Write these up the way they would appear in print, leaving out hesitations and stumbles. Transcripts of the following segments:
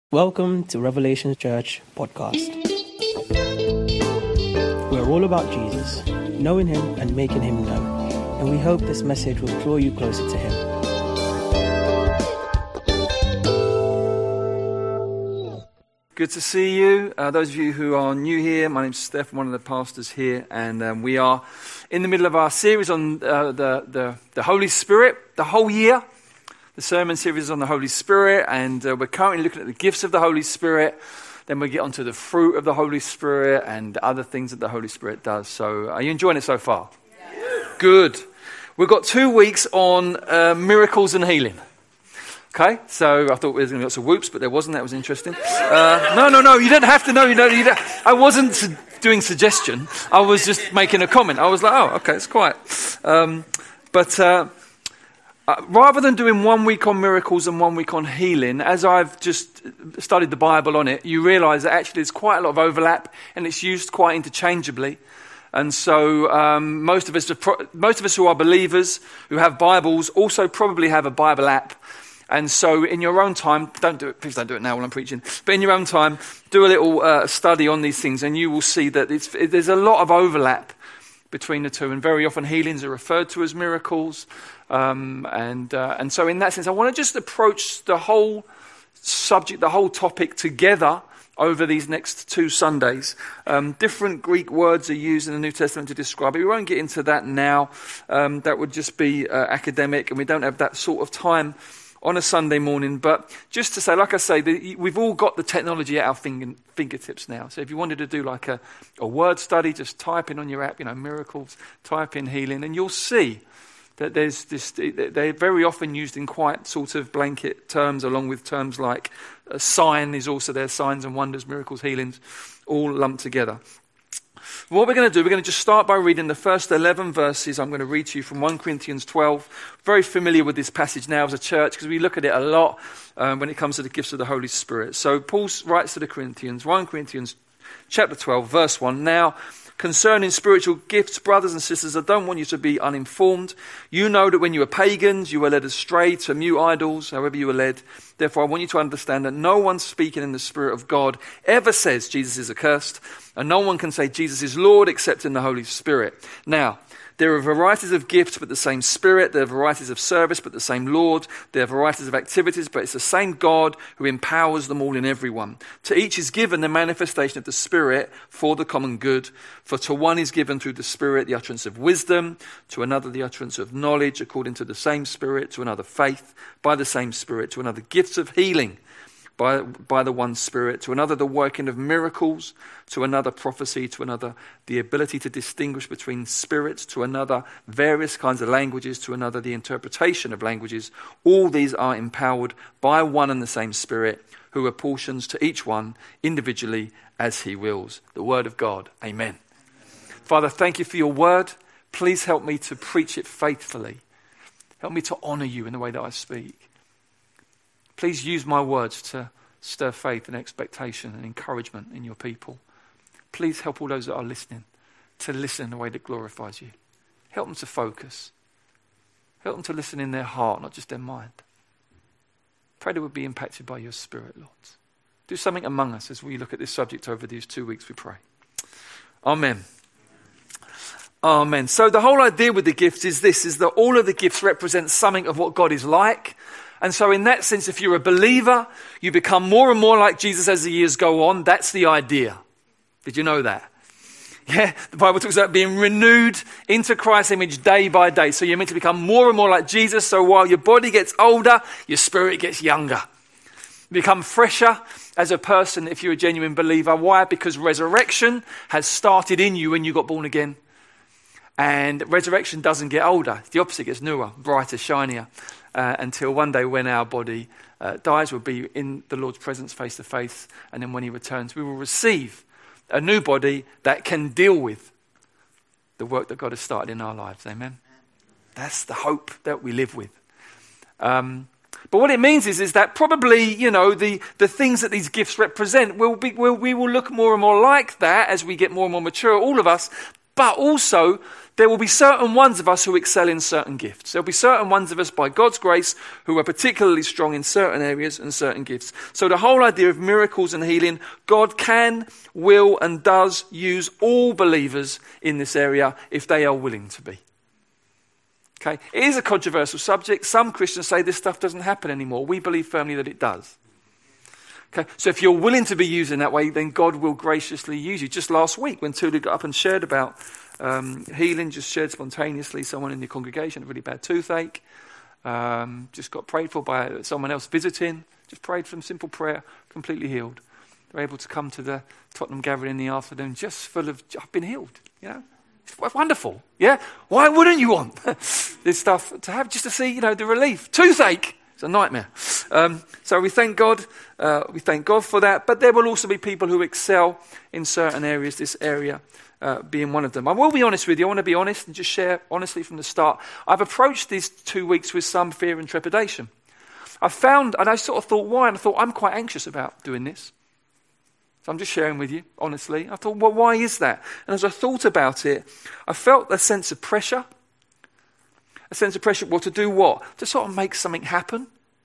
Welcome to Revelation Church podcast. We're all about Jesus, knowing him and making him known. And we hope this message will draw you closer to him. Good to see you. Those of you who are new here, my name's Steph, I'm one of the pastors here, and we are in the middle of our series on the Holy Spirit, the whole year. The sermon series is on the Holy Spirit, and we're currently looking at the gifts of the Holy Spirit. Then we get onto the fruit of the Holy Spirit and other things that the Holy Spirit does. So are you enjoying it so far? Yeah. Good. We've got 2 weeks on miracles and healing. Okay, so I thought there was going to be lots of whoops, but there wasn't. That was interesting. No, you don't have to know. I wasn't doing suggestion. I was just making a comment. I was like, oh, okay, it's quiet. Rather than doing 1 week on miracles and 1 week on healing, as I've just studied the Bible on it, you realise that actually there's quite a lot of overlap and it's used quite interchangeably. And so most of us who are believers, who have Bibles, also probably have a Bible app. And so in your own time, please don't do it now while I'm preaching, but in your own time, do a little study on these things and you will see that there's a lot of overlap between the two. And very often healings are referred to as miracles. And so in that sense, I want to just approach the whole subject, the whole topic together over these next 2 Sundays. Different Greek words are used in the New Testament to describe it. We won't get into that now. That would just be academic, and we don't have that sort of time on a Sunday morning. But just to say, like I say, we've all got the technology at our fingertips now. So if you wanted to do like a word study, just type in on your app, miracles, type in healing, and you'll see that there's this. They're very often used in quite sort of blanket terms, along with terms like a sign is also there, signs and wonders, miracles, healings, all lumped together. What we're going to do, we're going to just start by reading the first 11 verses. I'm going to read to you from 1 Corinthians 12. Very familiar with this passage now as a church because we look at it a lot when it comes to the gifts of the Holy Spirit. So Paul writes to the Corinthians, 1 Corinthians chapter 12, verse 1. Now, concerning spiritual gifts, brothers and sisters, I don't want you to be uninformed. You know that when you were pagans, you were led astray to mute idols, however you were led. Therefore, I want you to understand that no one speaking in the Spirit of God ever says Jesus is accursed, and no one can say Jesus is Lord except in the Holy Spirit. Now, there are varieties of gifts, but the same Spirit. There are varieties of service, but the same Lord. There are varieties of activities, but it's the same God who empowers them all in everyone. To each is given the manifestation of the Spirit for the common good. For to one is given through the Spirit the utterance of wisdom, to another the utterance of knowledge according to the same Spirit, to another faith by the same Spirit, to another gifts of healing by the one Spirit, to another the working of miracles, to another prophecy, to another the ability to distinguish between spirits, to another various kinds of languages, to another the interpretation of languages. All these are empowered by one and the same Spirit, who apportions to each one individually as he wills. The word of God. Amen. Father, thank you for your word. Please help me to preach it faithfully. Help me to honour you in the way that I speak. Please use my words to stir faith and expectation and encouragement in your people. Please help all those that are listening to listen in a way that glorifies you. Help them to focus. Help them to listen in their heart, not just their mind. Pray they would be impacted by your Spirit, Lord. Do something among us as we look at this subject over these 2 weeks, we pray. Amen. Amen. So the whole idea with the gifts is that all of the gifts represent something of what God is like. And so in that sense, if you're a believer, you become more and more like Jesus as the years go on. That's the idea. Did you know that? Yeah, the Bible talks about being renewed into Christ's image day by day. So you're meant to become more and more like Jesus. So while your body gets older, your spirit gets younger. You become fresher as a person if you're a genuine believer. Why? Because resurrection has started in you when you got born again. And resurrection doesn't get older. The opposite gets newer, brighter, shinier. Until one day when our body dies, we'll be in the Lord's presence face to face. And then when he returns, we will receive a new body that can deal with the work that God has started in our lives. Amen? That's the hope that we live with. But what it means is that probably, the things that these gifts represent, we will look more and more like that as we get more and more mature, all of us. but also there will be certain ones of us who excel in certain gifts. There'll be certain ones of us by God's grace who are particularly strong in certain areas and certain gifts. So the whole idea of miracles and healing, God can, will and does use all believers in this area if they are willing to be. Okay, it is a controversial subject. Some Christians say this stuff doesn't happen anymore. We believe firmly that it does. Okay, so if you're willing to be used in that way, then God will graciously use you. Just last week when Tulu got up and shared about healing, just shared spontaneously, someone in the congregation, a really bad toothache, just got prayed for by someone else visiting, just prayed for them, simple prayer, completely healed. They're able to come to the Tottenham gathering in the afternoon just full of, I've been healed, you know. It's wonderful, yeah? Why wouldn't you want this stuff to have, just to see, you know, the relief? Toothache, it's a nightmare. So we thank God for that, but there will also be people who excel in certain areas, this area being one of them. I will be honest with you, I want to be honest and just share honestly from the start. I've approached these 2 weeks with some fear and trepidation. I found, and I sort of thought, why? And I thought, I'm quite anxious about doing this. So I'm just sharing with you, honestly. I thought, well, why is that? And as I thought about it, I felt a sense of pressure. A sense of pressure, well, to do what? To sort of make something happen.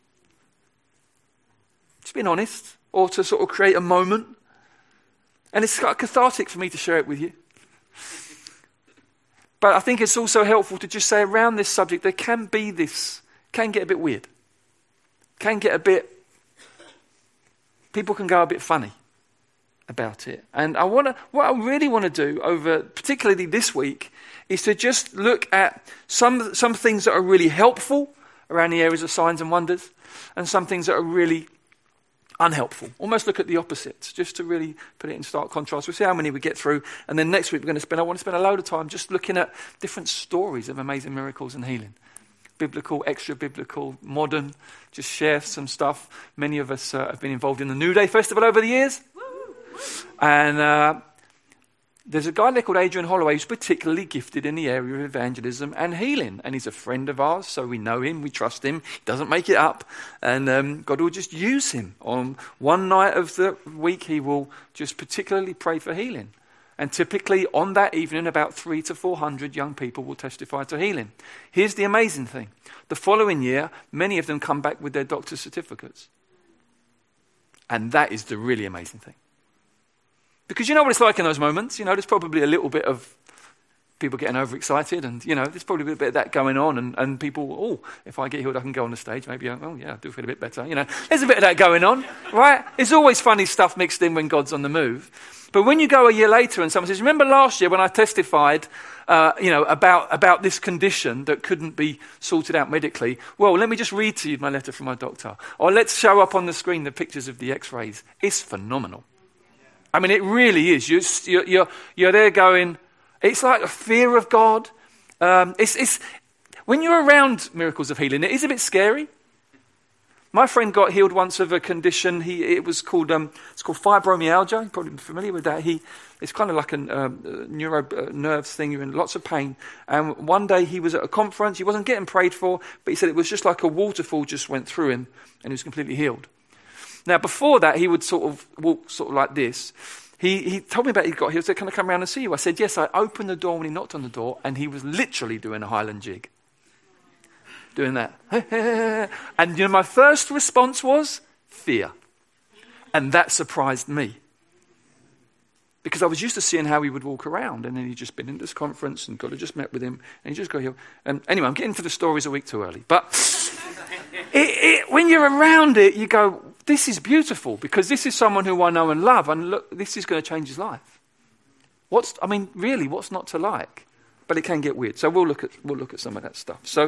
Just being honest. Or to sort of create a moment. And it's quite cathartic for me to share it with you. But I think it's also helpful to just say around this subject, there can be this, can get a bit weird. Can get a bit, people can go a bit funny about it. And what I really want to do over, particularly this week, is to just look at some things that are really helpful around the areas of signs and wonders, and some things that are really unhelpful. Almost look at the opposites, just to really put it in stark contrast. We'll see how many we get through, and then next week I want to spend a load of time just looking at different stories of amazing miracles and healing. Biblical, extra-biblical, modern, just share some stuff. Many of us have been involved in the New Day Festival over the years. And there's a guy there called Adrian Holloway who's particularly gifted in the area of evangelism and healing. And he's a friend of ours, so we know him, we trust him. He doesn't make it up. And God will just use him. On one night of the week, he will just particularly pray for healing. And typically on that evening, about 300 to 400 young people will testify to healing. Here's the amazing thing. The following year, many of them come back with their doctor's certificates. And that is the really amazing thing. Because you know what it's like in those moments. You know, there's probably a little bit of people getting overexcited, and, you know, there's probably a bit of that going on, and people, oh, if I get healed, I can go on the stage. Maybe, oh, yeah, I do feel a bit better. You know, there's a bit of that going on, right? There's always funny stuff mixed in when God's on the move. But when you go a year later and someone says, remember last year when I testified, about this condition that couldn't be sorted out medically? Well, let me just read to you my letter from my doctor. Or let's show up on the screen the pictures of the x-rays. It's phenomenal. I mean, it really is. You're there going, it's like a fear of God. It's when you're around miracles of healing, it is a bit scary. My friend got healed once of a condition. It's called fibromyalgia. You're probably familiar with that. It's kind of like a nerves thing. You're in lots of pain. And one day he was at a conference. He wasn't getting prayed for, but he said it was just like a waterfall just went through him, and he was completely healed. Now, before that, he would sort of walk sort of like this. He told me about he got healed. He said, can I come around and see you? I said, yes. I opened the door when he knocked on the door, and he was literally doing a Highland jig. Doing that. And my first response was fear. And that surprised me. Because I was used to seeing how he would walk around, and then he'd just been in this conference, and God had just met with him, and he just got healed. Anyway, I'm getting to the stories a week too early. But when you're around it, you go, this is beautiful, because this is someone who I know and love, and look, this is going to change his life. What's not to like? But it can get weird. So we'll look at some of that stuff. So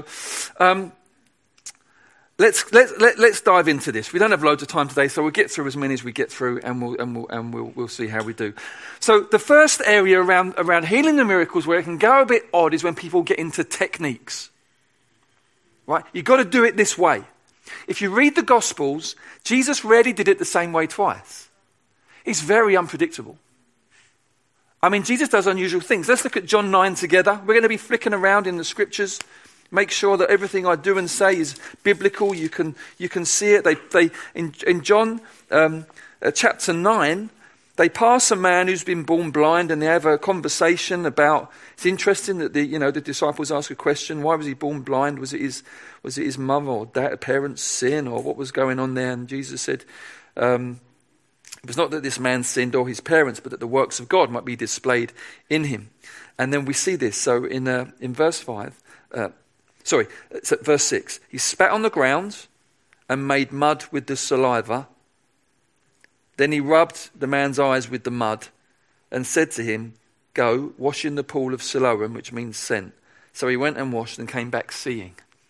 let's dive into this. We don't have loads of time today, so we'll get through as many as we get through, and we'll see how we do. So the first area around healing and miracles where it can go a bit odd is when people get into techniques. Right? You've got to do it this way. If you read the Gospels, Jesus rarely did it the same way twice. It's very unpredictable. I mean, Jesus does unusual things. Let's look at John 9 together. We're going to be flicking around in the scriptures. Make sure that everything I do and say is biblical. You can see it. In John chapter 9, They pass a man who's been born blind, and they have a conversation about. It's interesting that the disciples ask a question: why was he born blind? Was it his mother or parents' sin, or what was going on there? And Jesus said, it was not that this man sinned or his parents, but that the works of God might be displayed in him. And then we see this. So in verse 6, he spat on the ground and made mud with the saliva. Then he rubbed the man's eyes with the mud and said to him, "Go, wash in the pool of Siloam," which means sent. So he went and washed and came back seeing.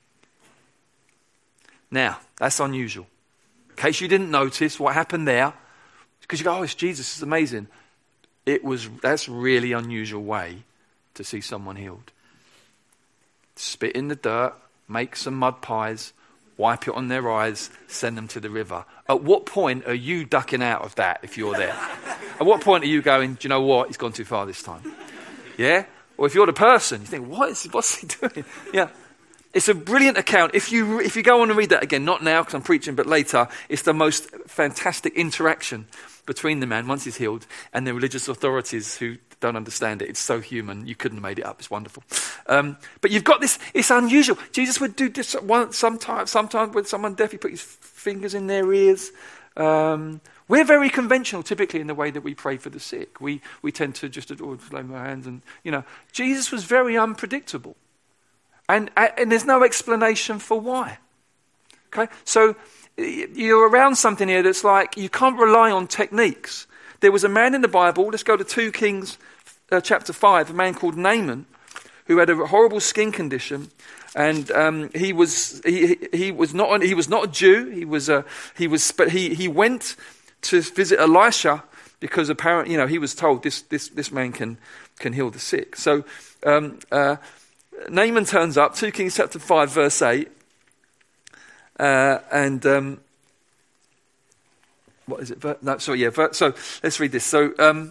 Now, that's unusual. In case you didn't notice what happened there, because you go, "Oh, it's Jesus, it's amazing." That's a really unusual way to see someone healed. Spit in the dirt, make some mud pies, wipe it on their eyes, send them to the river. At what point are you ducking out of that if you're there? At what point are you going, "Do you know what? He's gone too far this time." Yeah? Or if you're the person, you think, what's he doing? Yeah. It's a brilliant account. If you go on and read that again, not now because I'm preaching, but later, it's the most fantastic interaction between the man, once he's healed, and the religious authorities who don't understand it. It's so human. You couldn't have made it up. It's wonderful. But you've got this. It's unusual. Jesus would do this sometimes with someone deaf. He put his fingers in their ears. We're very conventional, typically, in the way that we pray for the sick. We tend to just lay our hands and, Jesus was very unpredictable. And there's no explanation for why. Okay? So you're around something here that's like, you can't rely on techniques. There was a man in the Bible, let's go to 2 Kings chapter 5, a man called Naaman, who had a horrible skin condition, and he was not a Jew. But he went to visit Elisha because apparently, he was told this man can heal the sick. So Naaman turns up, 2 Kings chapter 5 verse 8, what is it? So let's read this. So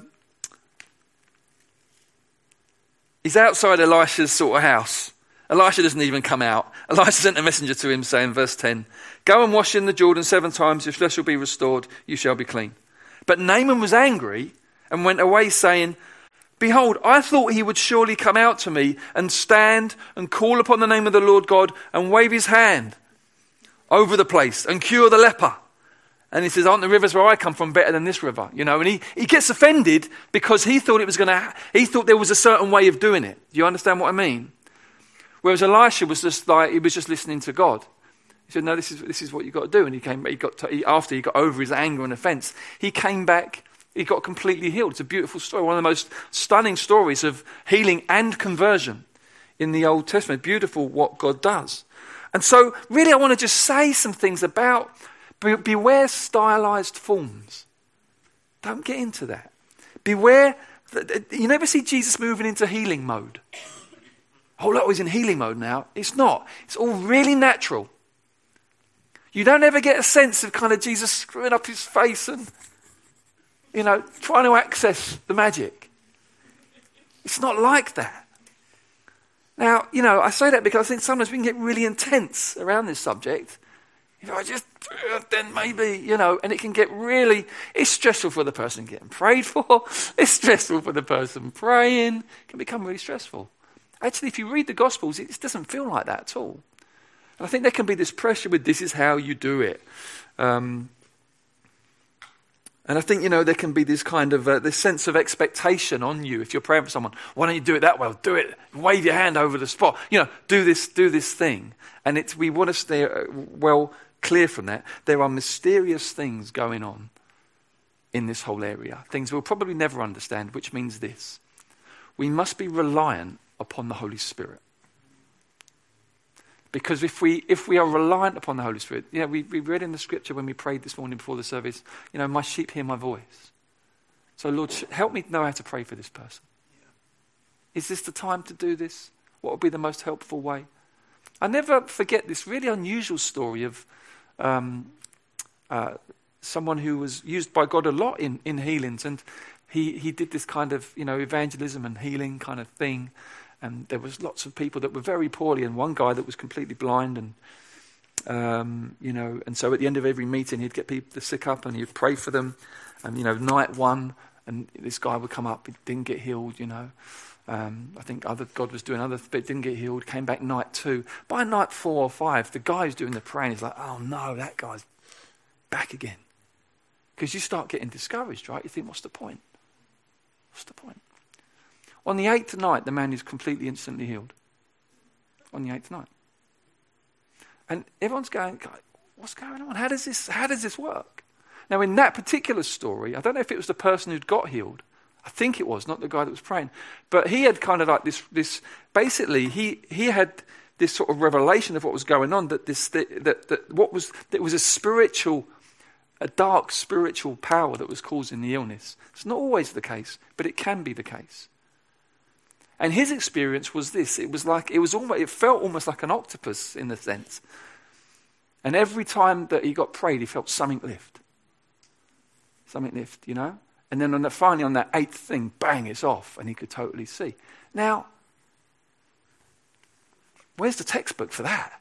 he's outside Elisha's sort of house. Elisha doesn't even come out. Elisha sent a messenger to him saying, verse 10, "Go and wash in the Jordan 7 times, your flesh will be restored, you shall be clean." But Naaman was angry and went away saying, "Behold, I thought he would surely come out to me and stand and call upon the name of the Lord God and wave his hand over the place and cure the leper." And he says, "Aren't the rivers where I come from better than this river?" And he gets offended because he thought he thought there was a certain way of doing it. Do you understand what I mean? Whereas Elisha was just listening to God. He said, "No, this is what you've got to do." And after he got over his anger and offense, he came back, he got completely healed. It's a beautiful story, one of the most stunning stories of healing and conversion in the Old Testament. Beautiful what God does. And so really I want to just say some things about beware stylized forms. Don't get into that. Beware. You never see Jesus moving into healing mode. "Oh, look, he's in healing mode now." It's not. It's all really natural. You don't ever get a sense of kind of Jesus screwing up his face and, trying to access the magic. It's not like that. Now, I say that because I think sometimes we can get really intense around this subject. If I just, then maybe, and it can get it's stressful for the person getting prayed for. It's stressful for the person praying. It can become really stressful. Actually, if you read the Gospels, it doesn't feel like that at all. And I think there can be this pressure with this is how you do it. And I think, there can be this kind of, this sense of expectation on you. If you're praying for someone, "Why don't you do it that way? Do it, wave your hand over the spot. Do this thing." And we want to stay well clear from that. There are mysterious things going on in this whole area. Things we'll probably never understand, which means this. We must be reliant upon the Holy Spirit. Because if we are reliant upon the Holy Spirit, we read in the scripture when we prayed this morning before the service, "My sheep hear my voice." So Lord, help me know how to pray for this person. Is this the time to do this? What would be the most helpful way? I never forget this really unusual story of someone who was used by God a lot in healings, and he did this kind of evangelism and healing kind of thing. And there was lots of people that were very poorly, and one guy that was completely blind, And so at the end of every meeting, he'd get people to sick up and he'd pray for them. And, night one, and this guy would come up, he didn't get healed, I think God was doing other, but didn't get healed, came back night 2. By night 4 or 5, the guy who's doing the praying is like, oh no, that guy's back again. Because you start getting discouraged, right? You think, what's the point? What's the point? On the 8th night, the man is completely instantly healed. On the 8th night. And everyone's going, what's going on? How does this work? Now, in that particular story, I don't know if it was the person who'd got healed. I think it was, not the guy that was praying. But he had kind of like this basically, he had this sort of revelation of what was going on, that it was a dark spiritual power that was causing the illness. It's not always the case, but it can be the case. And his experience was this. It felt almost like an octopus in a sense. And every time that he got prayed, he felt something lift. Something lift, And then finally on that 8th thing, bang, it's off, and he could totally see. Now, where's the textbook for that?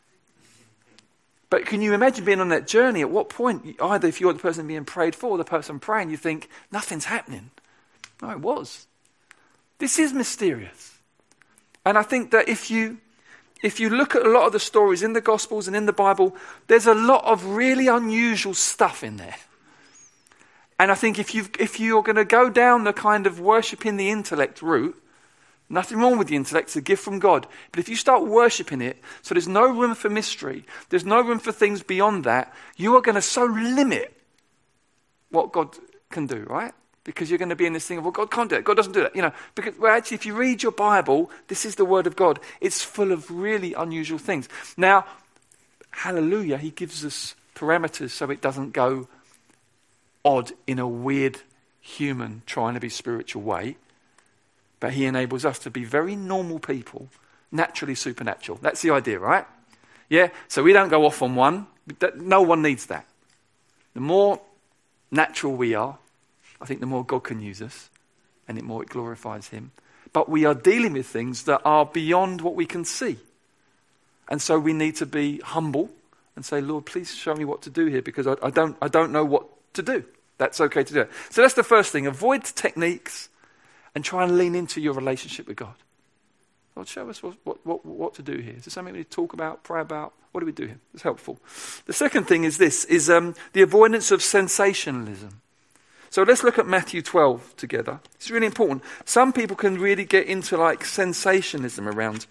But can you imagine being on that journey? At what point, either if you're the person being prayed for or the person praying, you think, nothing's happening. No, it was. This is mysterious. And I think that if you look at a lot of the stories in the Gospels and in the Bible, there's a lot of really unusual stuff in there. And I think if you're going to go down the kind of worshipping the intellect route, nothing wrong with the intellect, it's a gift from God. But if you start worshipping it, so there's no room for mystery, there's no room for things beyond that, you are going to so limit what God can do, right? Because you're going to be in this thing of, well, God can't do it. God doesn't do that. Because actually, if you read your Bible, this is the Word of God. It's full of really unusual things. Now, hallelujah, he gives us parameters so it doesn't go odd in a weird human trying to be spiritual way. But he enables us to be very normal people, naturally supernatural. That's the idea, right? Yeah, so we don't go off on one. No one needs that. The more natural we are, I think the more God can use us, and the more it glorifies him. But we are dealing with things that are beyond what we can see. And so we need to be humble and say, Lord, please show me what to do here, because I don't know what to do. That's okay to do it. So that's the first thing. Avoid techniques and try and lean into your relationship with God. Lord, show us what to do here. Is there something we need to talk about, pray about? What do we do here? It's helpful. The second thing is this, is the avoidance of sensationalism. So let's look at Matthew 12 together. It's really important. Some people can really get into like sensationalism around.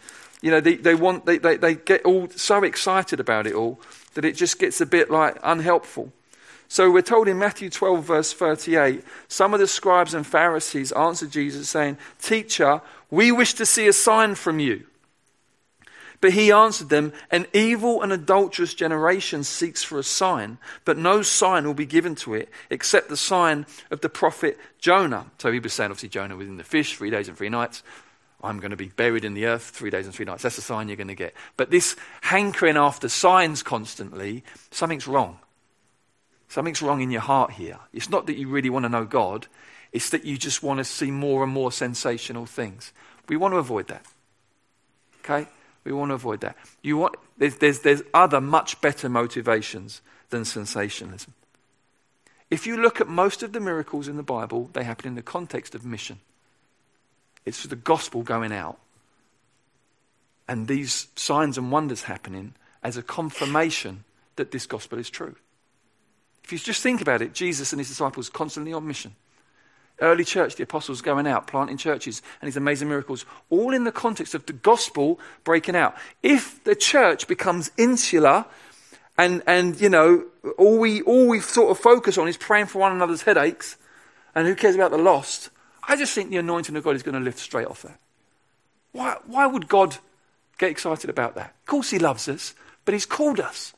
They get all so excited about it all that it just gets a bit like unhelpful. So we're told in Matthew 12 verse 38, some of the scribes and Pharisees answered Jesus saying, "Teacher, we wish to see a sign from you." But he answered them, "An evil and adulterous generation seeks for a sign, but no sign will be given to it except the sign of the prophet Jonah." So he was saying, obviously, Jonah was in the fish 3 days and 3 nights. I'm going to be buried in the earth 3 days and 3 nights. That's the sign you're going to get. But this hankering after signs constantly, something's wrong. Something's wrong in your heart here. It's not that you really want to know God. It's that you just want to see more and more sensational things. We want to avoid that. Okay? We want to avoid that. There's other much better motivations than sensationalism. If you look at most of the miracles in the Bible, they happen in the context of mission. It's for the gospel going out. And these signs and wonders happening as a confirmation that this gospel is true. If you just think about it, Jesus and his disciples constantly on mission. Early church, the apostles going out, planting churches, and his amazing miracles, all in the context of the gospel breaking out. If the church becomes insular and all we sort of focus on is praying for one another's headaches, and who cares about the lost, I just think the anointing of God is going to lift straight off that. Why would God get excited about that? Of course he loves us, but he's called us.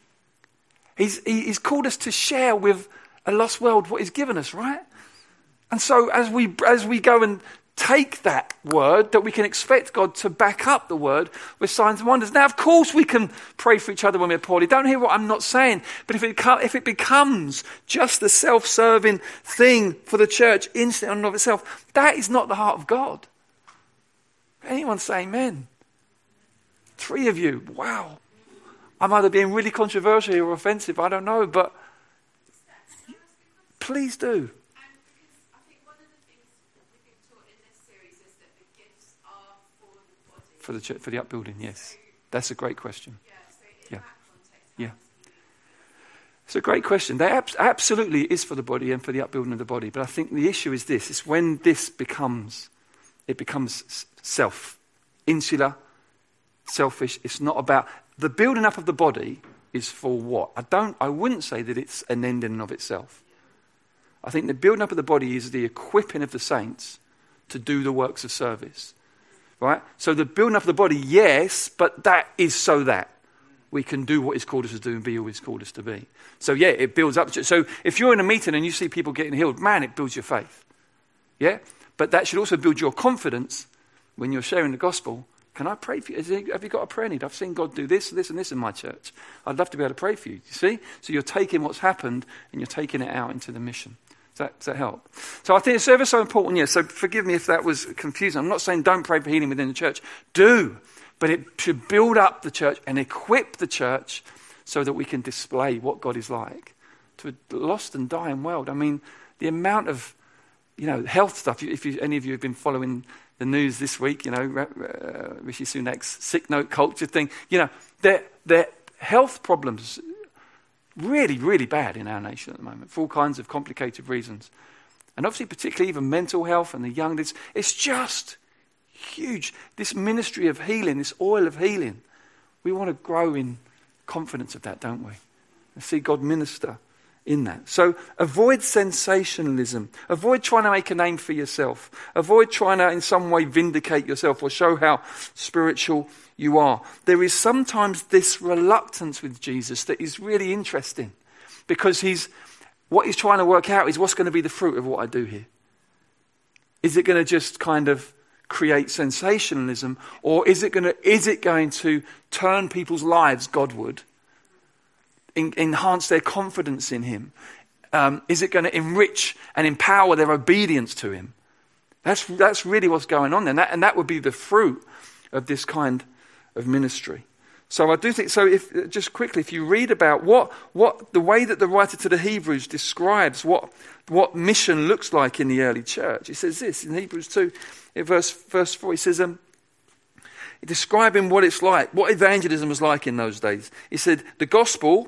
He's called us to share with a lost world what he's given us, right? And so as we go and take that word, that we can expect God to back up the word with signs and wonders. Now, of course, we can pray for each other when we're poorly. Don't hear what I'm not saying. But if it becomes just a self-serving thing for the church in and of itself, that is not the heart of God. Anyone say amen? 3 of you. Wow. I'm either being really controversial or offensive, I don't know, but please do. And because I think one of the things we've been taught in this series is that the gifts are for the body. For the church, for the upbuilding, yes. That's a great question. Yeah, so in Yeah. that context, Yeah. how does It's a great question. That absolutely is for the body and for the upbuilding of the body. But I think the issue is this. It's when this becomes self, insular, selfish. It's not about... The building up of the body is for what? I wouldn't say that it's an end in and of itself. I think the building up of the body is the equipping of the saints to do the works of service. Right? So the building up of the body, yes, but that is so that we can do what he's called us to do and be who he's called us to be. So yeah, it builds up. So if you're in a meeting and you see people getting healed, man, it builds your faith. Yeah? But that should also build your confidence when you're sharing the gospel. Can I pray for you? Have you got a prayer need? I've seen God do this, this and this in my church. I'd love to be able to pray for you. You see? So you're taking what's happened and you're taking it out into the mission. Does that help? So I think it's ever so important. Yeah, so forgive me if that was confusing. I'm not saying don't pray for healing within the church. Do. But it should build up the church and equip the church so that we can display what God is like to a lost and dying world. I mean, the amount of, health stuff. If any of you have been following the news this week, Rishi Sunak's sick note culture thing, their health problems really, really bad in our nation at the moment for all kinds of complicated reasons. And obviously, particularly even mental health and the young, it's just huge. This ministry of healing, this oil of healing, we want to grow in confidence of that, don't we? And see God minister in that. So avoid sensationalism. Avoid trying to make a name for yourself. Avoid trying to in some way vindicate yourself or show how spiritual you are. There is sometimes this reluctance with Jesus that is really interesting because what he's trying to work out is what's going to be the fruit of what I do here. Is it going to just kind of create sensationalism, or is it going to turn people's lives Godward, enhance their confidence in him? Is it going to enrich and empower their obedience to him? That's really what's going on there, and that would be the fruit of this kind of ministry. So I do think so. If you read about what the way that the writer to the Hebrews describes what mission looks like in the early church, he says this in Hebrews 2, in verse 4. He says, describing what it's like, what evangelism was like in those days. He said, the gospel,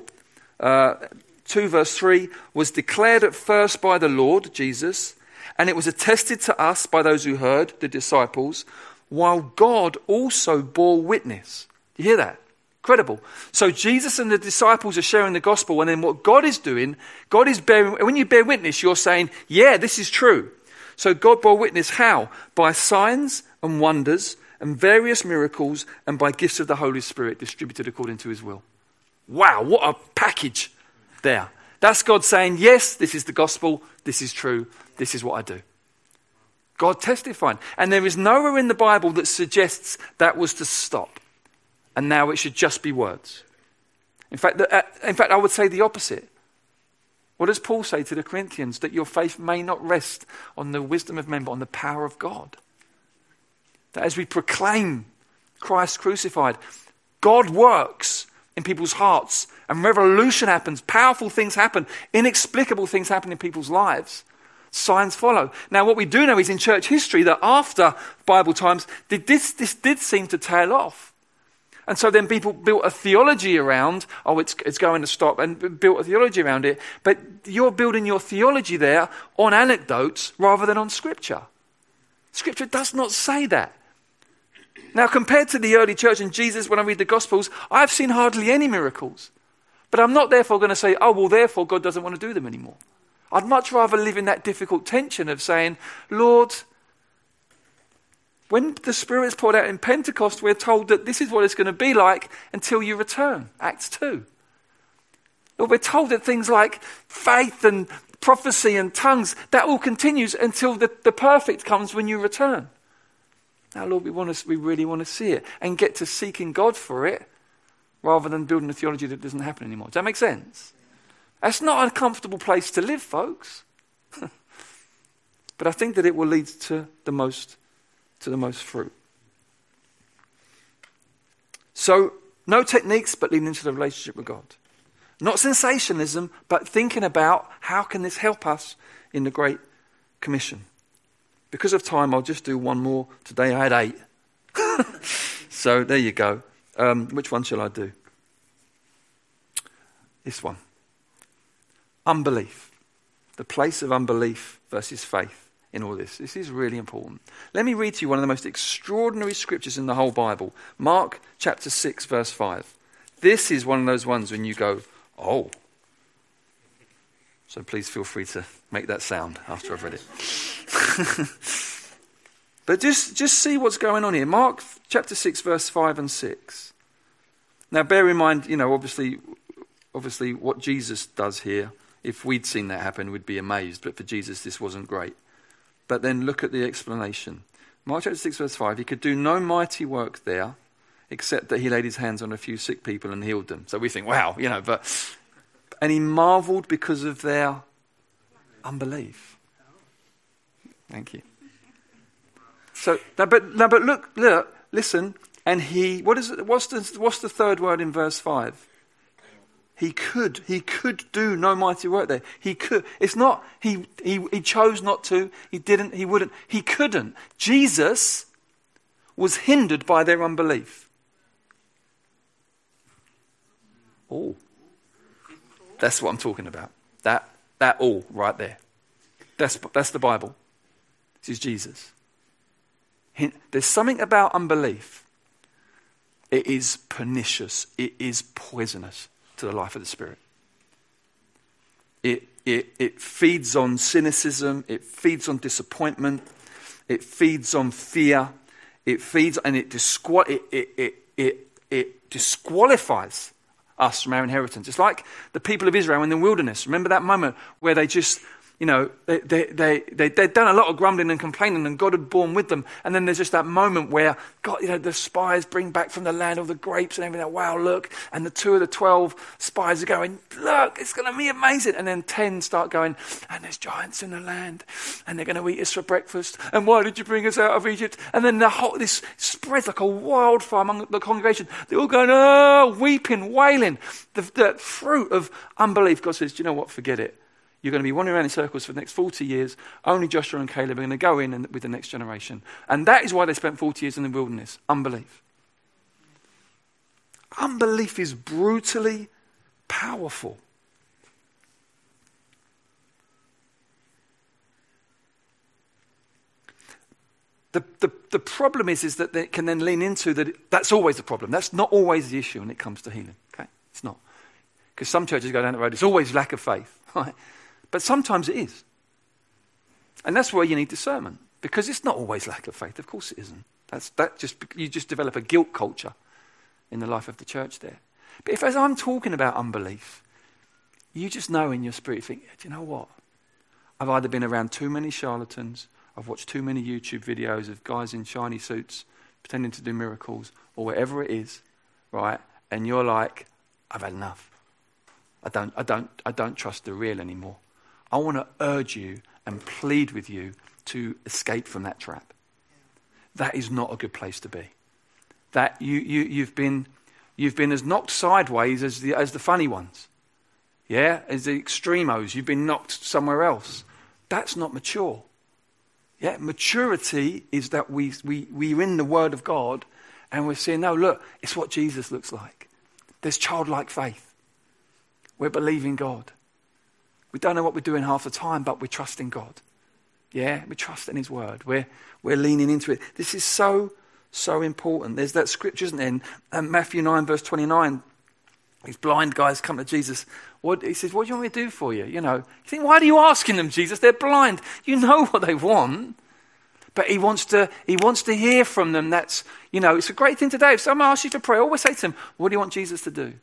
2 verse 3, was declared at first by the Lord Jesus, and it was attested to us by those who heard, the disciples, while God also bore witness. You hear that? Incredible. So Jesus and the disciples are sharing the gospel, and then what God is doing, God is bearing, when you bear witness, you're saying, yeah, this is true. So God bore witness how? By signs and wonders and various miracles and by gifts of the Holy Spirit distributed according to his will. Wow, what a package there. That's God saying, yes, this is the gospel, this is true, this is what I do. God testifying. And there is nowhere in the Bible that suggests that was to stop. And now it should just be words. In fact, I would say the opposite. What does Paul say to the Corinthians? That your faith may not rest on the wisdom of men, but on the power of God. That as we proclaim Christ crucified, God works in people's hearts and revolution happens, powerful things happen, inexplicable things happen in people's lives. Signs follow. Now what we do know is in church history that after Bible times, this did seem to tail off. And so then people built a theology around, it's going to stop, and built a theology around it. But you're building your theology there on anecdotes rather than on Scripture. Scripture does not say that. Now, compared to the early church and Jesus, when I read the Gospels, I've seen hardly any miracles. But I'm not therefore going to say, oh, well, therefore God doesn't want to do them anymore. I'd much rather live in that difficult tension of saying, Lord, when the Spirit's poured out in Pentecost, we're told that this is what it's going to be like until you return. Acts 2. Lord, we're told that things like faith and prophecy and tongues, that all continues until the perfect comes when you return. Now, Lord, we really want to see it and get to seeking God for it rather than building a theology that doesn't happen anymore. Does that make sense? That's not a comfortable place to live, folks. But I think that it will lead to the most fruit. So No techniques, but leaning into the relationship with God. Not sensationalism, but thinking about how can this help us in the Great Commission. Because of time, I'll just do one more. Today I had 8. So there you go. Which one shall I do? This one. Unbelief. The place of unbelief versus faith in all this. This is really important. Let me read to you one of the most extraordinary scriptures in the whole Bible. Mark chapter 6, verse 5. This is one of those ones when you go, oh. So please feel free to make that sound after I've read it. But just see what's going on here. Mark chapter 6, verse 5 and 6. Now bear in mind, obviously what Jesus does here, if we'd seen that happen, we'd be amazed. But for Jesus, this wasn't great. But then look at the explanation. Mark chapter 6, verse 5. He could do no mighty work there, except that he laid his hands on a few sick people and healed them. So we think, wow, and he marveled because of their unbelief. Thank you. So, but look, listen. And what's the third word in verse 5? He could do no mighty work there. He could. It's not, he chose not to, he didn't, he wouldn't, he couldn't. Jesus was hindered by their unbelief. Oh. That's what I'm talking about. That all right there. That's the Bible. This is Jesus. There's something about unbelief. It is pernicious. It is poisonous to the life of the Spirit. It feeds on cynicism. It feeds on disappointment. It feeds on fear. It feeds and it disqualifies us from our inheritance. It's like the people of Israel in the wilderness. Remember that moment where they just, they'd done a lot of grumbling and complaining and God had borne with them. And then there's just that moment where God, the spies bring back from the land all the grapes and everything. Wow, look. And the 2 of the 12 spies are going, look, it's going to be amazing. And then 10 start going, and there's giants in the land and they're going to eat us for breakfast. And why did you bring us out of Egypt? And then this spreads like a wildfire among the congregation. They're all going, oh, weeping, wailing. The fruit of unbelief. God says, do you know what? Forget it. You're going to be wandering around in circles for the next 40 years. Only Joshua and Caleb are going to go in with the next generation. And that is why they spent 40 years in the wilderness. Unbelief. Unbelief is brutally powerful. The problem is that they can then lean into that. That's always the problem. That's not always the issue when it comes to healing. Okay, it's not. Because some churches go down the road, it's always lack of faith. Right? But sometimes it is. And that's where you need discernment. Because it's not always lack of faith. Of course it isn't. You just develop a guilt culture in the life of the church there. But if, as I'm talking about unbelief, you just know in your spirit, you think, do you know what? I've either been around too many charlatans, I've watched too many YouTube videos of guys in shiny suits pretending to do miracles, or whatever it is, right? And you're like, I've had enough. I don't trust the real anymore. I want to urge you and plead with you to escape from that trap. That is not a good place to be. That you've been as knocked sideways as the funny ones. Yeah, as the extremos. You've been knocked somewhere else. That's not mature. Yeah, maturity is that we're in the Word of God and we're saying, no, look, it's what Jesus looks like. There's childlike faith. We're believing God. We don't know what we're doing half the time, but we're trusting God. Yeah, we trust in His Word. We're leaning into it. This is so important. There's that scripture, isn't there? In Matthew 9, verse 29. These blind guys come to Jesus. He says, what do you want me to do for you? You think, why are you asking them, Jesus? They're blind. You know what they want. But he wants to hear from them. That's, it's a great thing today. If someone asks you to pray, always say to them, what do you want Jesus to do?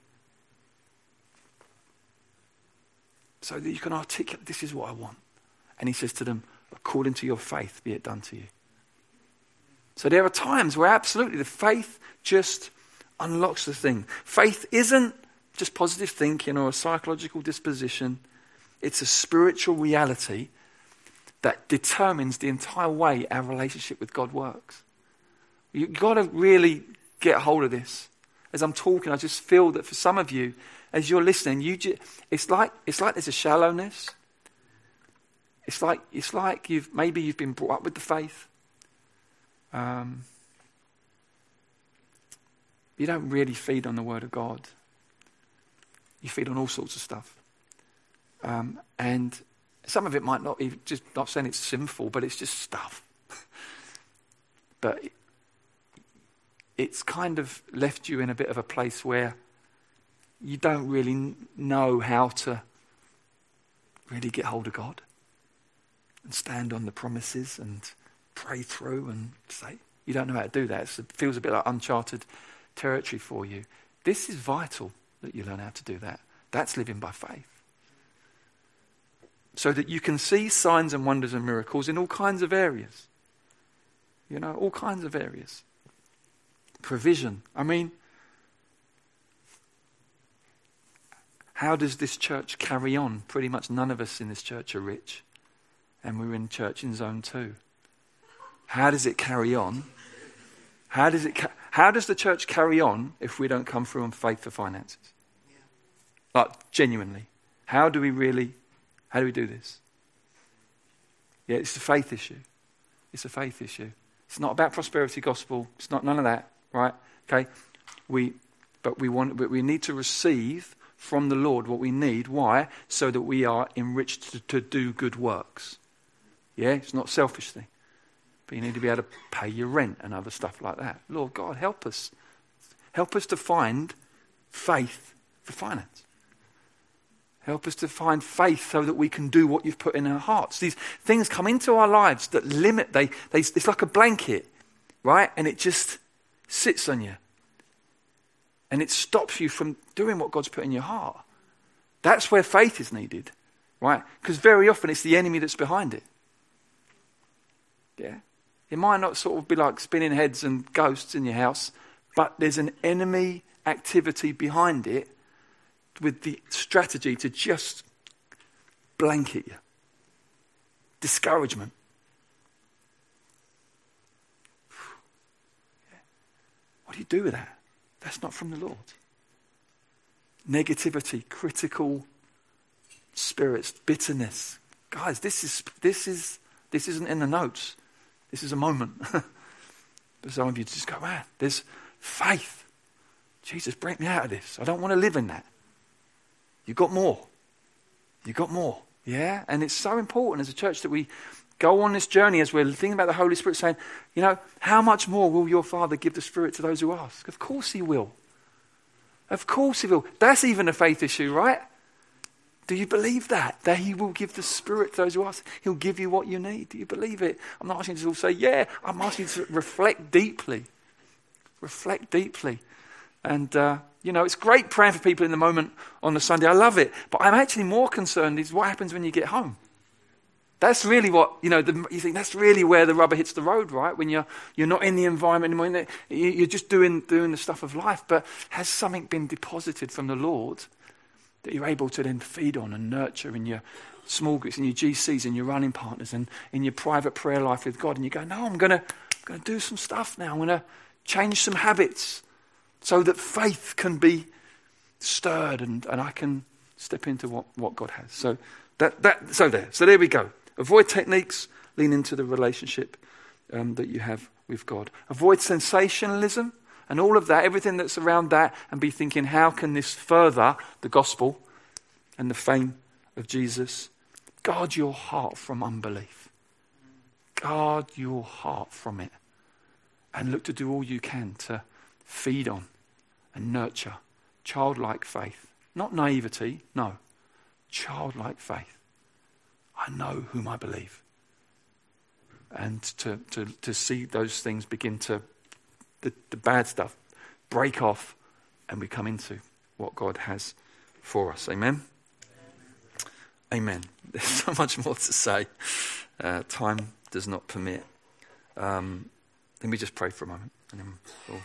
So that you can articulate, this is what I want. And he says to them, according to your faith, be it done to you. So there are times where absolutely the faith just unlocks the thing. Faith isn't just positive thinking or a psychological disposition. It's a spiritual reality that determines the entire way our relationship with God works. You've got to really get hold of this as I'm talking, I just feel that for some of you, as you're listening, it's like there's a shallowness. It's like you've been brought up with the faith. You don't really feed on the Word of God. You feed on all sorts of stuff. And some of it might not be, just not saying it's sinful, but it's just stuff. But it's kind of left you in a bit of a place where you don't really know how to really get hold of God and stand on the promises and pray through and say, you don't know how to do that. It feels a bit like uncharted territory for you. This is vital that you learn how to do that. That's living by faith. So that you can see signs and wonders and miracles in all kinds of areas. You know, all kinds of areas. Provision. I mean, how does this church carry on? Pretty much none of us in this church are rich. And we're in church in zone 2. How does it carry on? How does the church carry on if we don't come through on faith for finances? Like, genuinely. How do we do this? Yeah, it's a faith issue. It's a faith issue. It's not about prosperity gospel. It's not none of that, right? Okay? But we need to receive from the Lord what we need. Why? So that we are enriched to do good works. Yeah, it's not a selfish thing. But you need to be able to pay your rent and other stuff like that. Lord God, help us. Help us to find faith for finance. Help us to find faith so that we can do what you've put in our hearts. These things come into our lives that limit, it's like a blanket, right? And it just sits on you. And it stops you from doing what God's put in your heart. That's where faith is needed, right? Because very often it's the enemy that's behind it. Yeah. It might not sort of be like spinning heads and ghosts in your house, but there's an enemy activity behind it with the strategy to just blanket you. Discouragement. What do you do with that? That's not from the Lord. Negativity, critical spirits, bitterness. Guys, this isn't in the notes. This is a moment. But some of you just go, man, there's faith. Jesus, break me out of this. I don't want to live in that. You've got more. You've got more. Yeah? And it's so important as a church that we go on this journey as we're thinking about the Holy Spirit saying, you know, how much more will your Father give the Spirit to those who ask? Of course he will. Of course he will. That's even a faith issue, right? Do you believe that? That he will give the Spirit to those who ask? He'll give you what you need. Do you believe it? I'm not asking you to all say, yeah. I'm asking you to reflect deeply. Reflect deeply. And, it's great praying for people in the moment on the Sunday. I love it. But I'm actually more concerned is what happens when you get home. That's really what, you think that's really where the rubber hits the road, right? When you're not in the environment anymore. You're just doing the stuff of life. But has something been deposited from the Lord that you're able to then feed on and nurture in your small groups, in your GCs, in your running partners, and in your private prayer life with God? And you go, no, I'm going to do some stuff now. I'm going to change some habits, so that faith can be stirred and I can step into what God has. So there we go. Avoid techniques, lean into the relationship that you have with God. Avoid sensationalism and all of that, everything that's around that, and be thinking, how can this further the gospel and the fame of Jesus? Guard your heart from unbelief. Guard your heart from it. And look to do all you can to feed on and nurture childlike faith. Not naivety, no. Childlike faith. I know whom I believe. And to see those things begin to, the bad stuff, break off, and we come into what God has for us. Amen? Amen. There's so much more to say. Time does not permit. Let me just pray for a moment. And then we'll...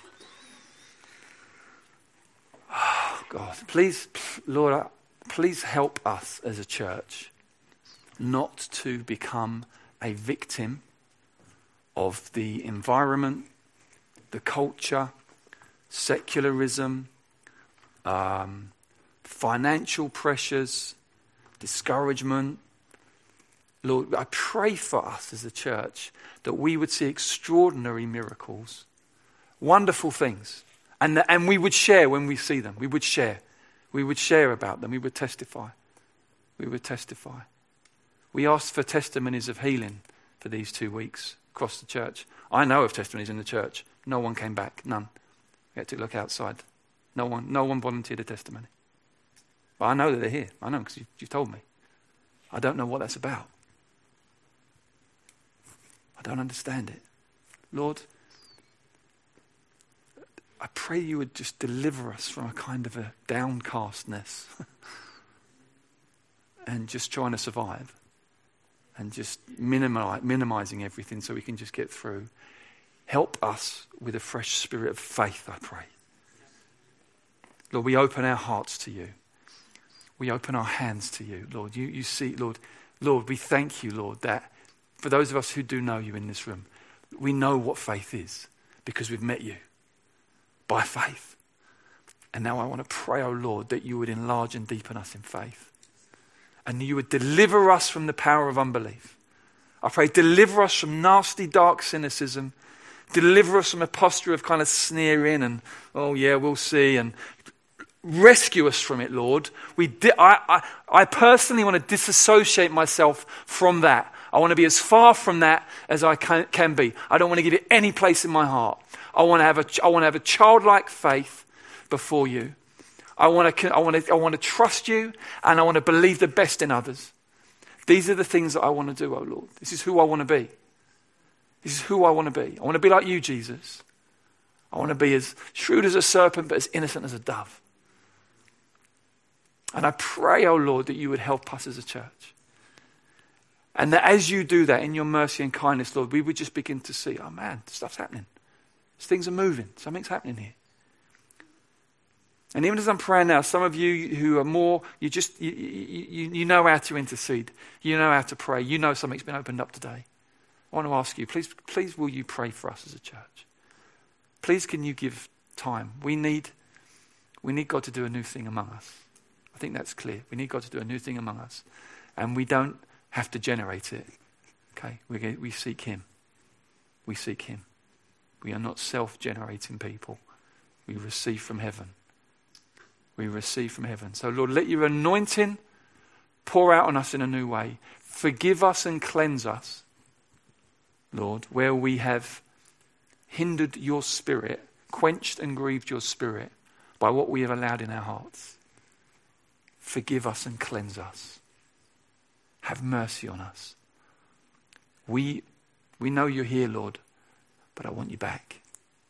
Oh, God, please, Lord, please help us as a church not to become a victim of the environment, the culture, secularism, financial pressures, discouragement. Lord, I pray for us as a church that we would see extraordinary miracles, wonderful things, and we would share when we see them. We would share. We would share about them. We would testify. We would testify. We asked for testimonies of healing for these 2 weeks across the church. I know of testimonies in the church. No one came back. None. We had to look outside. No one volunteered a testimony. But I know that they're here. I know because you've told me. I don't know what that's about. I don't understand it. Lord, I pray you would just deliver us from a kind of a downcastness and just trying to survive and just minimizing everything so we can just get through. Help us with a fresh spirit of faith, I pray. Lord, we open our hearts to you. We open our hands to you, Lord. You see, Lord, we thank you, Lord, that for those of us who do know you in this room, we know what faith is because we've met you by faith. And now I want to pray, oh Lord, that you would enlarge and deepen us in faith. And you would deliver us from the power of unbelief. I pray, deliver us from nasty, dark cynicism. Deliver us from a posture of kind of sneering and, oh yeah, we'll see. And rescue us from it, Lord. I personally want to disassociate myself from that. I want to be as far from that as I can be. I don't want to give it any place in my heart. I want to have a childlike faith before you. I want to trust you, and I want to believe the best in others. These are the things that I want to do, oh Lord. This is who I want to be. This is who I want to be. I want to be like you, Jesus. I want to be as shrewd as a serpent, but as innocent as a dove. And I pray, oh Lord, that you would help us as a church. And that as you do that in your mercy and kindness, Lord, we would just begin to see, oh man, stuff's happening. Things are moving. Something's happening here. And even as I'm praying now, some of you who are more, you know how to intercede. You know how to pray. You know something's been opened up today. I want to ask you, please will you pray for us as a church? Please can you give time? We need God to do a new thing among us. I think that's clear. We need God to do a new thing among us. And we don't have to generate it. Okay? We seek him. We seek him. We are not self-generating people. We receive from heaven. We receive from heaven. So Lord, let your anointing pour out on us in a new way. Forgive us and cleanse us, Lord, where we have hindered your spirit, quenched and grieved your spirit by what we have allowed in our hearts. Forgive us and cleanse us. Have mercy on us. We know you're here, Lord, but I want you back.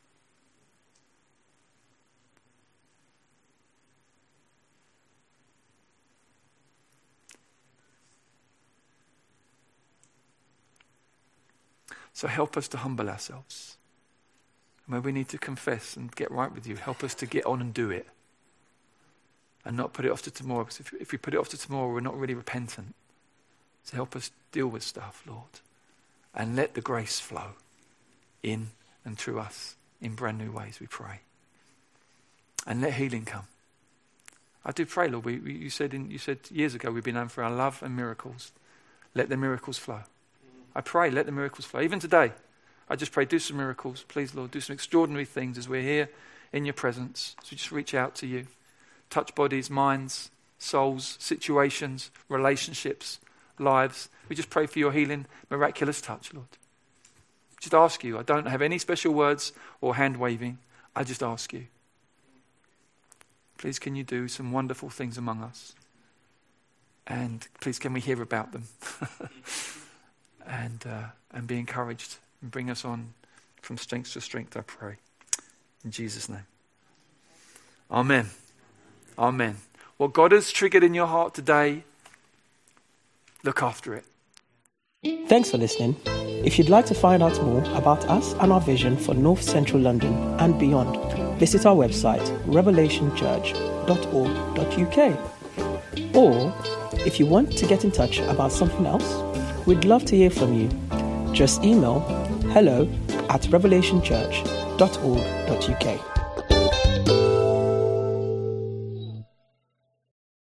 So help us to humble ourselves. And where we need to confess and get right with you, help us to get on and do it. And not put it off to tomorrow, because if we put it off to tomorrow, we're not really repentant. So help us deal with stuff, Lord. And let the grace flow in and through us in brand new ways, we pray. And let healing come. I do pray, Lord, you said years ago we've been known for our love and miracles. Let the miracles flow. I pray, let the miracles flow. Even today, I just pray, do some miracles. Please, Lord, do some extraordinary things as we're here in your presence. So just reach out to you. Touch bodies, minds, souls, situations, relationships, lives. We just pray for your healing, miraculous touch, Lord. Just ask you. I don't have any special words or hand waving. I just ask you. Please, can you do some wonderful things among us? And please, can we hear about them? And be encouraged and bring us on from strength to strength, I pray. In Jesus' name. Amen. Amen. What God has triggered in your heart today, look after it. Thanks for listening. If you'd like to find out more about us and our vision for North Central London and beyond, visit our website, revelationchurch.org.uk. Or, if you want to get in touch about something else, we'd love to hear from you. Just email hello@revelationchurch.org.uk.